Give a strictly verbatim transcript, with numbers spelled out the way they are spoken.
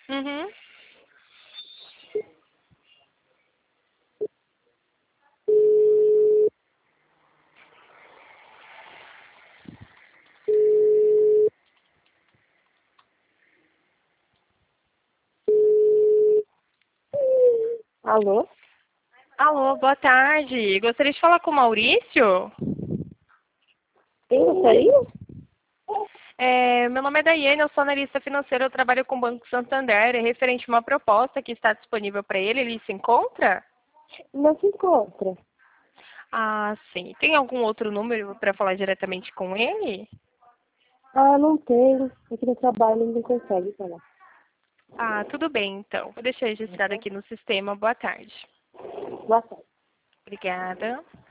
Uhum. Alô? Alô, boa tarde. Gostaria de falar com o Maurício? Quem gostaria? É, meu nome é Daiane, eu sou analista financeira, eu trabalho com o Banco Santander, é referente a uma proposta que está disponível para ele, ele se encontra? Não se encontra. Ah, sim. Tem algum outro número para falar diretamente com ele? Ah, não tem. Aqui no trabalho ninguém consegue falar. Ah, tudo bem, então. Vou deixar registrado aqui no sistema. Boa tarde. Boa tarde. Obrigada.